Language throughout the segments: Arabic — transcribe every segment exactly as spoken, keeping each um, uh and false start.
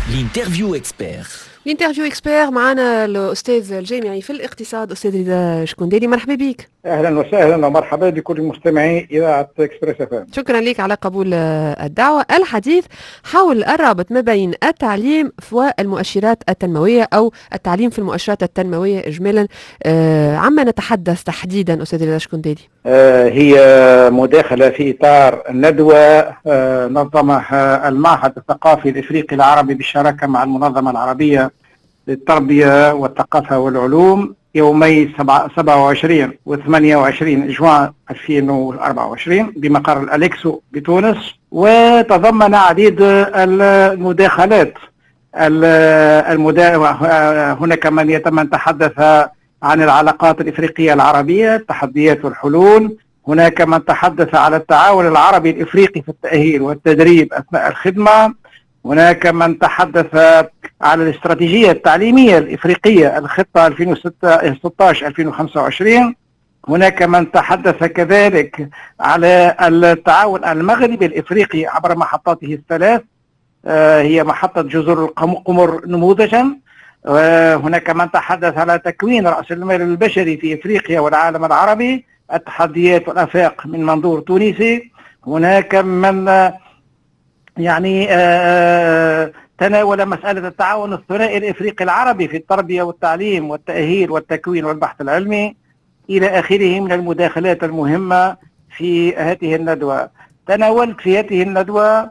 الانترفيو اكسبير. الانترفيو اكسبير معنا الاستاذ الجامعي في الاقتصاد استاذ رضا شكنديري. مرحبا بك. اهلا وسهلا ومرحبا بكل مستمعي اذاعه اكسبريس اف ام. شكرا لك على قبول الدعوه. الحديث حول الرابط ما بين التعليم والمؤشرات التنمويه او التعليم في المؤشرات التنمويه اجمالا. آه عما نتحدث تحديدا استاذ رضا شكنديري؟ آه هي مداخله في اطار ندوه آه نظمها المعهد الثقافي الافريقي العربي بالشراكه مع المنظمه العربيه للتربيه والثقافه والعلوم يومي سبعة وعشرين و ثمانية وعشرين جوان ألفين وأربعة وعشرين بمقر الأليكسو بتونس، وتضمن عديد المداخلات. المدا... هناك من يتم تحدث عن العلاقات الإفريقية العربية، التحديات والحلول. هناك من تحدث على التعاون العربي الإفريقي في التأهيل والتدريب أثناء الخدمة. هناك من تحدث على الاستراتيجية التعليمية الإفريقية الخطة ألفين وستة عشر ألفين وخمسة وعشرين. هناك من تحدث كذلك على التعاون المغربي الإفريقي عبر محطاته الثلاث، هي محطة جزر القمر نموذجا. هناك من تحدث على تكوين رأس المال البشري في إفريقيا والعالم العربي، التحديات والآفاق من منظور تونسي. هناك من يعني آه تناول مسألة التعاون الثنائي الإفريقي العربي في التربية والتعليم والتأهيل والتكوين والبحث العلمي إلى آخره من المداخلات المهمة في هذه الندوة. تناولت في هذه الندوة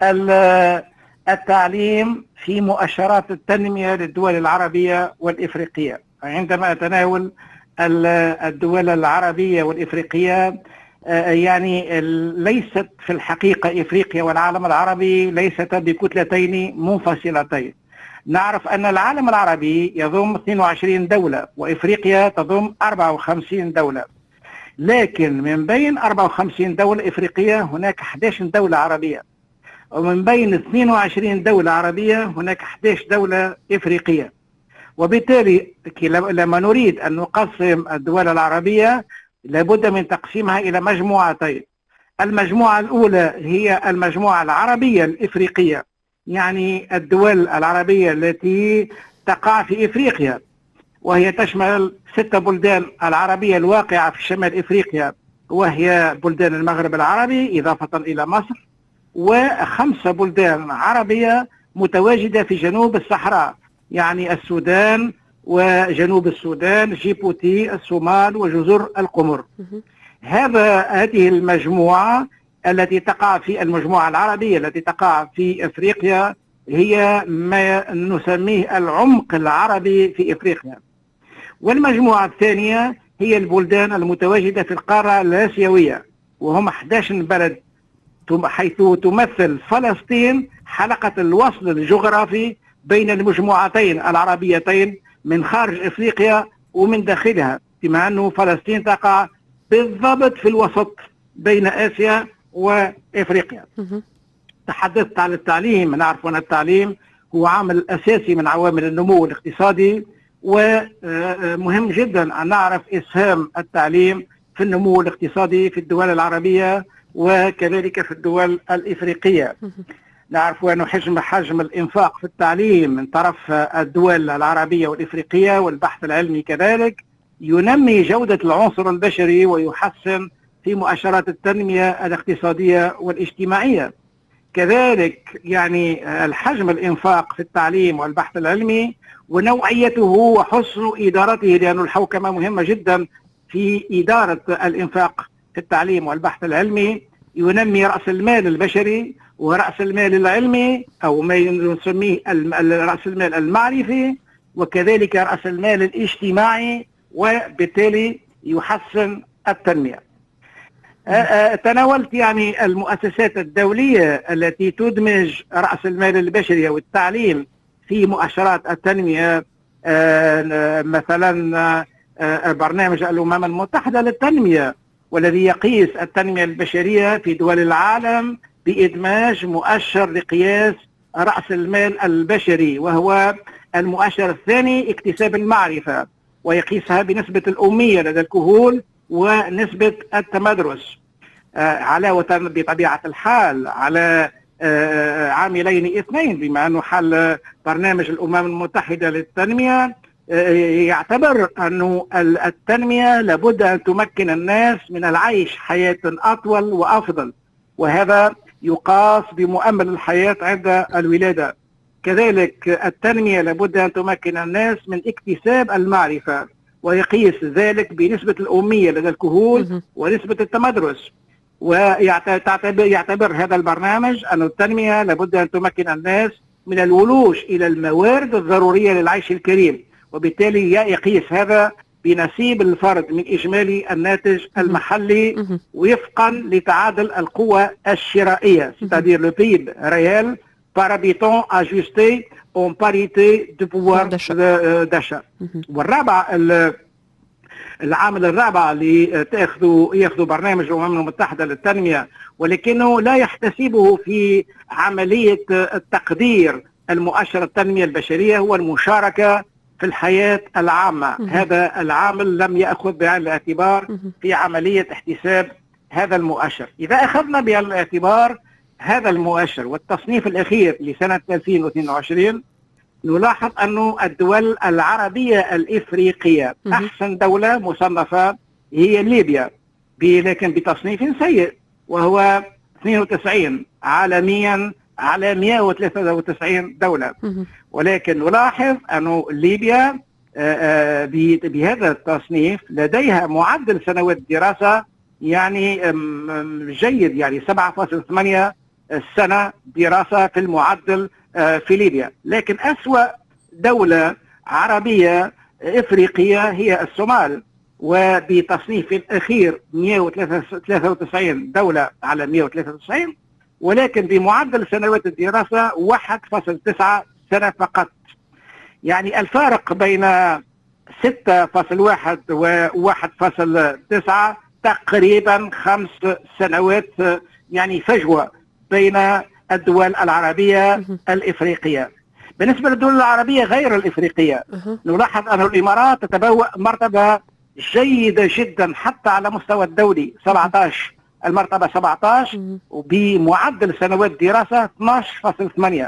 التعليم في مؤشرات التنمية للدول العربية والإفريقية. عندما أتناول الدول العربية والإفريقية يعني ليست في الحقيقة إفريقيا والعالم العربي ليست بكتلتين منفصلتين. نعرف أن العالم العربي يضم اثنين وعشرين دولة وإفريقيا تضم أربعة وخمسين دولة، لكن من بين أربعة وخمسين دولة إفريقية هناك أحد عشر دولة عربية، ومن بين اثنين وعشرين دولة عربية هناك أحد عشر دولة إفريقية. وبالتالي لما نريد أن نقسم الدول العربية لابد من تقسيمها إلى مجموعتين. المجموعة الأولى هي المجموعة العربية الإفريقية، يعني الدول العربية التي تقع في إفريقيا، وهي تشمل ست بلدان العربية الواقعة في شمال إفريقيا، وهي بلدان المغرب العربي إضافة إلى مصر، وخمسة بلدان عربية متواجدة في جنوب الصحراء، يعني السودان وجنوب السودان، جيبوتي، الصومال، وجزر القمر. هذا هذه المجموعة التي تقع في المجموعة العربية التي تقع في أفريقيا هي ما نسميه العمق العربي في أفريقيا. والمجموعة الثانية هي البلدان المتواجدة في القارة الآسيوية، وهم أحد عشر بلد، حيث تمثل فلسطين حلقة الوصل الجغرافي بين المجموعتين العربيتين من خارج إفريقيا ومن داخلها، بما أنه فلسطين تقع بالضبط في الوسط بين آسيا وإفريقيا. تحدثت عن التعليم. نعرف أن التعليم هو عامل أساسي من عوامل النمو الاقتصادي، ومهم جدا أن نعرف إسهام التعليم في النمو الاقتصادي في الدول العربية وكذلك في الدول الإفريقية. نعرف أن حجم حجم الإنفاق في التعليم من طرف الدول العربية والإفريقية والبحث العلمي كذلك ينمي جودة العنصر البشري ويحسن في مؤشرات التنمية الاقتصادية والاجتماعية. كذلك يعني الحجم الإنفاق في التعليم والبحث العلمي ونوعيته وحسن إدارته، لأن الحوكمة مهمة جدا في إدارة الإنفاق في التعليم والبحث العلمي. ينمي رأس المال البشري ورأس المال العلمي أو ما نسميه رأس المال المعرفي، وكذلك رأس المال الاجتماعي، وبالتالي يحسن التنمية. تناولت يعني المؤسسات الدولية التي تدمج رأس المال البشري والتعليم في مؤشرات التنمية، مثلا برنامج الأمم المتحدة للتنمية، والذي يقيس التنمية البشرية في دول العالم بإدماج مؤشر لقياس رأس المال البشري، وهو المؤشر الثاني اكتساب المعرفة، ويقيسها بنسبة الأمية لدى الكهول ونسبة التمدرس. علاوة بطبيعة الحال على عاملين اثنين، بما أنه حل برنامج الأمم المتحدة للتنمية يعتبر أن التنمية لابد أن تمكن الناس من العيش حياة أطول وأفضل، وهذا يقاس بمؤمل الحياة عند الولادة. كذلك التنمية لابد أن تمكن الناس من اكتساب المعرفة، ويقيس ذلك بنسبة الأمية لدى الكهول ونسبة التمدرس. ويعتبر هذا البرنامج أن التنمية لابد أن تمكن الناس من الولوج إلى الموارد الضرورية للعيش الكريم، وبالتالي يقيس هذا بنسيب الفرد من إجمالي الناتج المحلي وفقا لتعادل القوة الشرائية، c'est-à-dire le P I B réel par habitant ajusté en parité de pouvoir d'achat. والرابع العامل الرابع اللي تاخذوا ياخذوا برنامج الأمم المتحدة للتنمية ولكنه لا يحتسبه في عملية التقدير المؤشر التنمية البشرية هو المشاركة في الحياة العامة. مم. هذا العامل لم يأخذ بعين الاعتبار في عملية احتساب هذا المؤشر. إذا أخذنا بعين الاعتبار هذا المؤشر والتصنيف الأخير لسنة ألفين واثنين وعشرين نلاحظ أن الدول العربية الإفريقية مم. أحسن دولة مصنفة هي ليبيا، لكن بتصنيف سيء وهو اثنين وتسعين عالميا على مئة وثلاثة وتسعين دولة. مم. ولكن نلاحظ أن ليبيا بهذا التصنيف لديها معدل سنوات دراسة يعني جيد، يعني سبعة فاصلة ثمانية سنة دراسة في المعدل في ليبيا. لكن أسوأ دولة عربية إفريقية هي الصومال، وبتصنيف الأخير مئة وثلاثة وتسعين دولة على مئة وثلاثة وتسعين، ولكن بمعدل سنوات الدراسة واحد فاصلة تسعة سنة فقط. يعني الفارق بين ستة فاصلة واحد و واحد فاصلة تسعة تقريبا خمس سنوات، يعني فجوة بين الدول العربية الإفريقية. بالنسبة للدول العربية غير الإفريقية نلاحظ أن الإمارات تتبوأ مرتبة جيدة جدا حتى على مستوى الدولي، سبعة عشر المرتبة سبعة عشر وبمعدل سنوات دراسة اثناشر فاصلة ثمانية.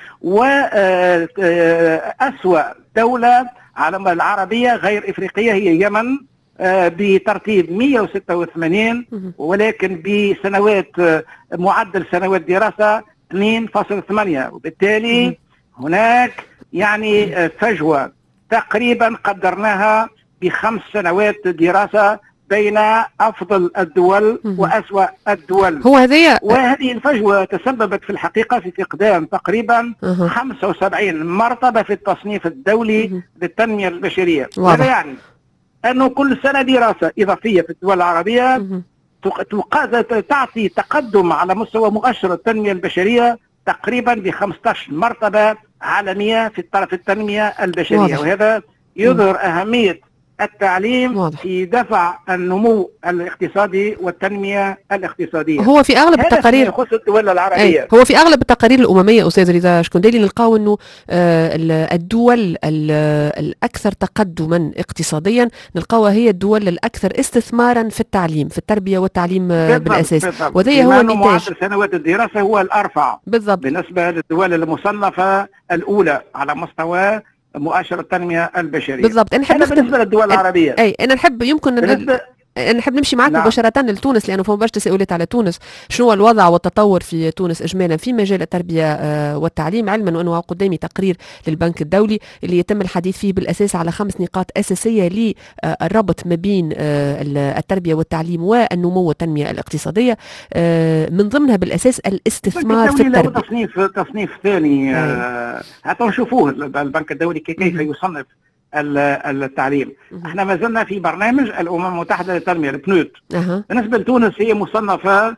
وأسوأ دولة على العربية غير إفريقية هي اليمن بترتيب مئة وستة وثمانين، ولكن بسنوات معدل سنوات دراسة اثنين فاصلة ثمانية. وبالتالي هناك يعني فجوة تقريبا قدرناها بخمس سنوات دراسة بين أفضل الدول وأسوأ الدول. هو هذه وهذه الفجوة تسببت في الحقيقة في فقدان تقريبا أه. خمسة وسبعين مرتبة في التصنيف الدولي أه. للتنمية البشرية. هذا يعني أنه كل سنة دراسة إضافية في الدول العربية أه. تعطي تقدم على مستوى مؤشر التنمية البشرية تقريبا ب خمسة عشر مرتبة عالمية في الطرف التنمية البشرية. واضح. وهذا يظهر أه. أهمية التعليم واضح. في دفع النمو الاقتصادي والتنمية الاقتصادية. هو في اغلب التقارير يخص الدول العربية. هو في اغلب التقارير الامميه استاذ رضا شكنديلي نلقاو انه الدول الاكثر تقدما اقتصاديا نلقاوها هي الدول الاكثر استثمارا في التعليم، في التربيه والتعليم بالاساس، وذي هو النتاج. معدل سنوات الدراسه هو الارفع بالضبط بالنسبه للدول المصنفه الاولى على مستوى مؤشر التنمية البشرية. بالضبط. أنا نحب بالنسبة للدول العربية. أي أنا نحب يمكن بالنسبة... نحب نمشي معك نعم. مباشرة لتونس، لأنه فما باش تساؤلات على تونس. شنو الوضع والتطور في تونس إجمالا في مجال التربية والتعليم، علما وأنه قدامي تقرير للبنك الدولي اللي يتم الحديث فيه بالأساس على خمس نقاط أساسية للربط ما بين التربية والتعليم والنمو والتنمية الاقتصادية، من ضمنها بالأساس الاستثمار في التربية. تصنيف تصنيف ثاني حتى نشوفوه البنك الدولي كيف يصنف التعليم. احنا ما زلنا في برنامج الامم المتحده للتنميه البنود. أه. بالنسبه لتونس هي مصنفه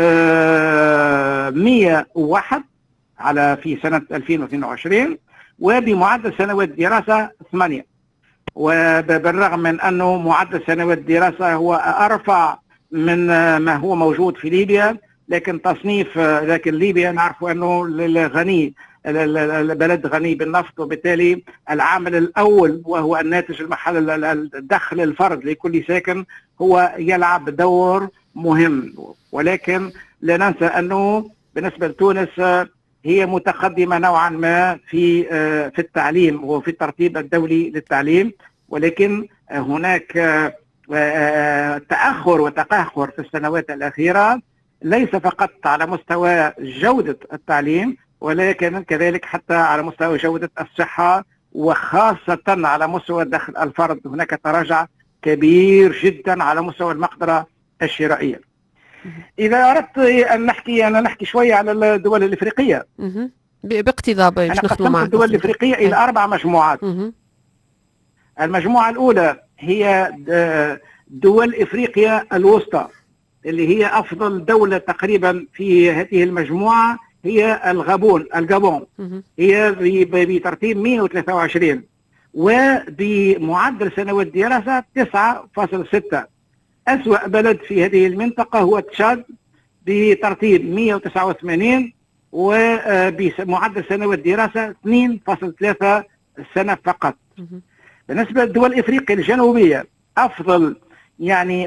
مئة وواحد على في سنه ألفين واثنين وعشرين وبمعدل سنوات دراسه ثمانية، وبالرغم من انه معدل سنوات دراسه هو ارفع من ما هو موجود في ليبيا، لكن تصنيف لكن ليبيا نعرف انه الغني البلد غني بالنفط، وبالتالي العامل الأول وهو الناتج المحلي الدخل الفرد لكل ساكن هو يلعب دور مهم. ولكن لا ننسى أنه بالنسبة لتونس هي متقدمة نوعا ما في في التعليم وفي الترتيب الدولي للتعليم، ولكن هناك تأخر وتقهقر في السنوات الأخيرة، ليس فقط على مستوى جودة التعليم ولكن كذلك حتى على مستوى جودة الصحة، وخاصة على مستوى دخل الفرد هناك تراجع كبير جدا على مستوى المقدرة الشرائية. إذا أردت أن نحكي أنا نحكي شوية على الدول الإفريقية باقتضاب. أنا قسمت الدول الإفريقية إلى أربع مجموعات. المجموعة الأولى هي دول إفريقيا الوسطى، اللي هي أفضل دولة تقريبا في هذه المجموعة هي الغابون الجابون، هي بترتيب مئة وثلاثة وعشرين وبمعدل سنوات دراسة تسعة فاصلة ستة. أسوأ بلد في هذه المنطقة هو تشاد بترتيب مئة وتسعة وثمانين وبمعدل سنوات دراسة اثنين فاصلة ثلاثة سنة فقط. بالنسبة للدول إفريقيا الجنوبية أفضل يعني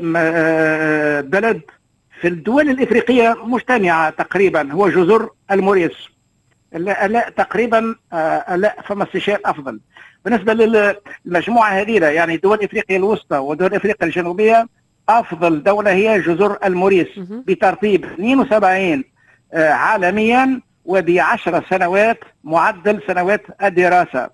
بلد في الدول الإفريقية مجتمعة تقريبا هو جزر الموريس، لا, لا تقريبا لا فما استشهاد أفضل. بالنسبة للمجموعة هذه يعني دول إفريقيا الوسطى ودول إفريقيا الجنوبية أفضل دولة هي جزر الموريس بترتيب اثنين وسبعين عالميا وبعشر سنوات معدل سنوات الدراسة.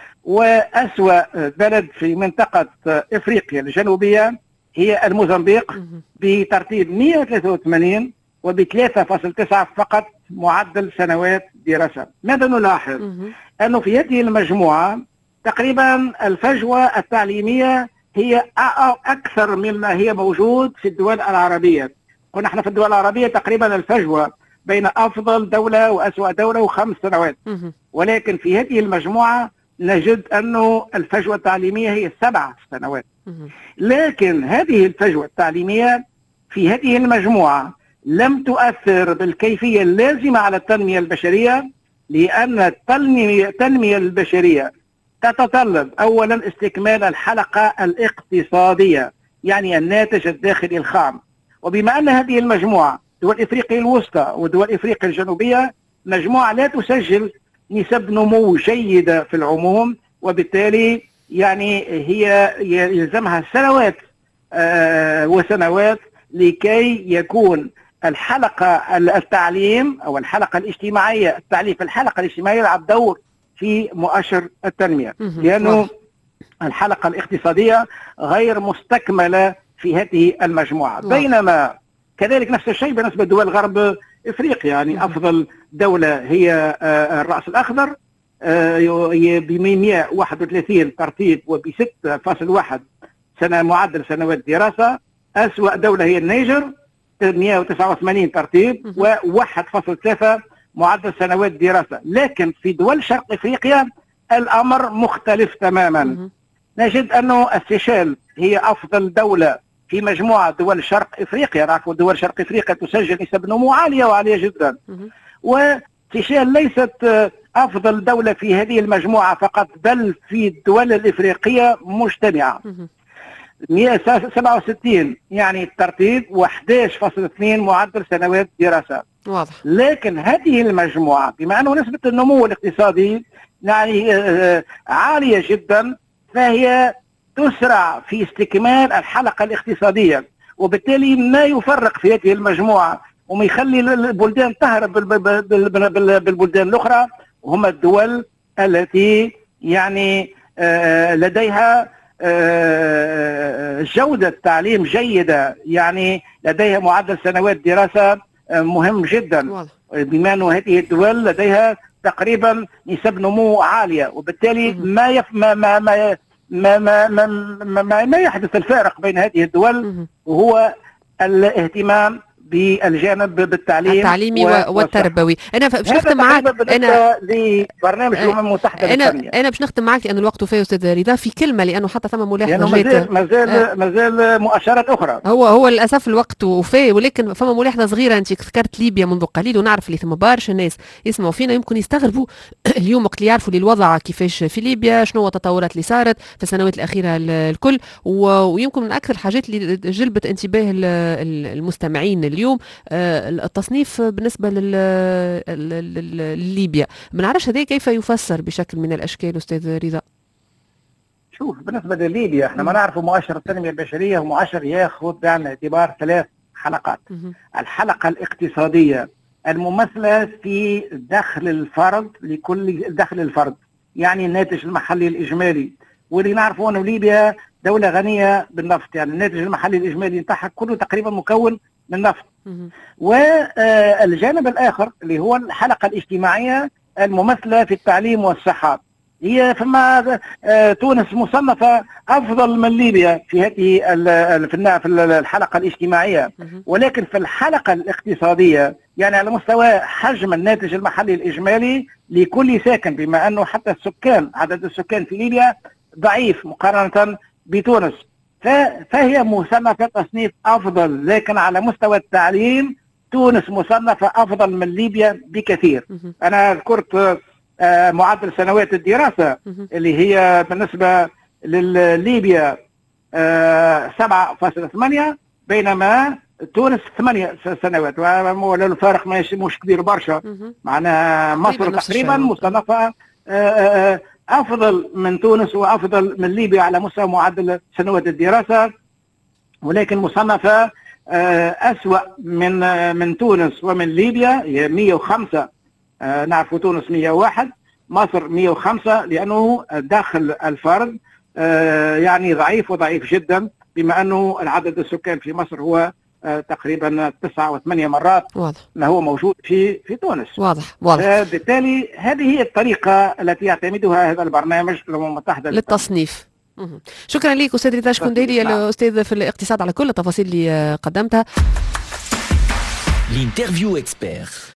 وأسوأ بلد في منطقة إفريقيا الجنوبية هي الموزمبيق بترتيب مئة وثلاثة وثمانين وب ثلاثة فاصلة تسعة فقط معدل سنوات دراسة. ماذا نلاحظ؟ أنه في هذه المجموعة تقريبا الفجوة التعليمية هي أكثر مما هي موجود في الدول العربية. قلنا احنا في الدول العربية تقريبا الفجوة بين أفضل دولة وأسوأ دولة وخمس سنوات، ولكن في هذه المجموعة نجد أنه الفجوة التعليمية هي سبع سنوات. لكن هذه الفجوة التعليمية في هذه المجموعة لم تؤثر بالكيفية اللازمة على التنمية البشرية، لأن التنمية البشرية تتطلب أولا استكمال الحلقة الاقتصادية، يعني الناتج الداخلي الخام. وبما أن هذه المجموعة دول إفريقيا الوسطى ودول إفريقيا الجنوبية مجموعة لا تسجل نسب نمو جيدة في العموم، وبالتالي يعني هي يلزمها سنوات آه وسنوات لكي يكون الحلقة التعليم أو الحلقة الاجتماعية التعليم في الحلقة الاجتماعية يلعب دور في مؤشر التنمية، لأنه الحلقة الاقتصادية غير مستكملة في هذه المجموعة. بينما كذلك نفس الشيء بالنسبة لدول غرب إفريقيا، يعني أفضل دولة هي الرأس الأخضر ب مئة وواحد وثلاثين ترتيب وب ستة فاصلة واحد سنة معدل سنوات دراسة. أسوأ دولة هي النيجر مئة وتسعة وثمانين ترتيب وواحد فاصلة ثلاثة معدل سنوات دراسة. لكن في دول شرق إفريقيا الأمر مختلف تماما. نجد أنه السيشيل هي أفضل دولة في مجموعة دول شرق إفريقيا. نعرف دول شرق إفريقيا تسجل نسب نمو عالية وعالية جدا، وسيشيل ليست أفضل دولة في هذه المجموعة فقط بل في الدول الإفريقية مجتمعة. مئة وسبعة وستين يعني الترتيب وأحد عشر فاصلة اثنين معدل سنوات دراسة. واضح. لكن هذه المجموعة بما أنه نسبة النمو الاقتصادي يعني عالية جدا، فهي تسرع في استكمال الحلقة الاقتصادية، وبالتالي ما يفرق في هذه المجموعة وما يخلي البلدان تهرب بالبلدان الأخرى، وهم الدول التي يعني لديها جودة تعليم جيدة، يعني لديها معدل سنوات دراسة مهم جدا، بما أن هذه الدول لديها تقريبا نسب نمو عالية، وبالتالي ما يف ما ما ما ما ما, ما, ما, ما يحدث الفارق بين هذه الدول وهو الاهتمام بالجانب بالتعليم التعليمي والتربوي. انا باش نختم معاك انا لبرنامج الامم المتحده انا انا باش نختم معاك لان الوقت وفاه استاذ رضا في كلمه، لانه حتى ثم ملاحظه مازال مازال مازال مؤشرات اخرى. هو هو للاسف الوقت وفاه، ولكن فما ملاحظه صغيره. انت ذكرت ليبيا منذ قليل، ونعرف اللي ثم برشا ناس يسمعوا فينا يمكن يستغربوا اليوم وقت اللي يعرفوا الوضع كيفاش في ليبيا، شنو هو التطورات اللي صارت في السنوات الاخيره الكل، ويمكن من اكثر الحاجات اللي جلبت انتباه المستمعين اليوم اليوم التصنيف بالنسبة لليبيا، ما نعرفش هذا كيف يفسر بشكل من الأشكال أستاذ رضا؟ شوف، بالنسبة لليبيا احنا ما نعرف مؤشر التنمية البشرية هو مؤشر ياخذ بعين الاعتبار ثلاث حلقات. الحلقة الاقتصادية الممثلة في دخل الفرد لكل دخل الفرد، يعني الناتج المحلي الإجمالي، واللي نعرفه أن ليبيا دولة غنية بالنفط، يعني الناتج المحلي الإجمالي نتاعها كله تقريبا مكون من نفط. والجانب الآخر اللي هو الحلقة الاجتماعية الممثلة في التعليم والصحة، هي فما تونس مصنفة أفضل من ليبيا في هذه في الحلقة الاجتماعية، ولكن في الحلقة الاقتصادية يعني على مستوى حجم الناتج المحلي الإجمالي لكل ساكن، بما أنه حتى السكان عدد السكان في ليبيا ضعيف مقارنة بتونس، فهي مصنفة تصنيف أفضل، لكن على مستوى التعليم تونس مصنفة أفضل من ليبيا بكثير. أنا ذكرت معدل سنوات الدراسة اللي هي بالنسبة لليبيا سبعة فاصلة ثمانية بينما تونس ثمانية سنوات، والفارق مش كبير برشا. معناها مصر تقريبا مصنفة أفضل من تونس وأفضل من ليبيا على مستوى معدل سنوات الدراسة، ولكن مصنفة أسوأ من من تونس ومن ليبيا، هي مئة وخمسة. نعرف تونس مئة وواحد، مصر مئة وخمسة، لأنه دخل الفرد يعني ضعيف وضعيف جدا، بما أنه العدد السكان في مصر هو تقريبا تسعة وثمانية مرات واضح ما هو موجود في في تونس. واضح واضح. بالتالي هذه هي الطريقة التي يعتمدها هذا البرنامج الأمم المتحدة للتصنيف. شكرا لك أستاذ رضا شكنديلي الأستاذ في الاقتصاد على كل التفاصيل اللي قدمتها. الانترفيو اكسبير.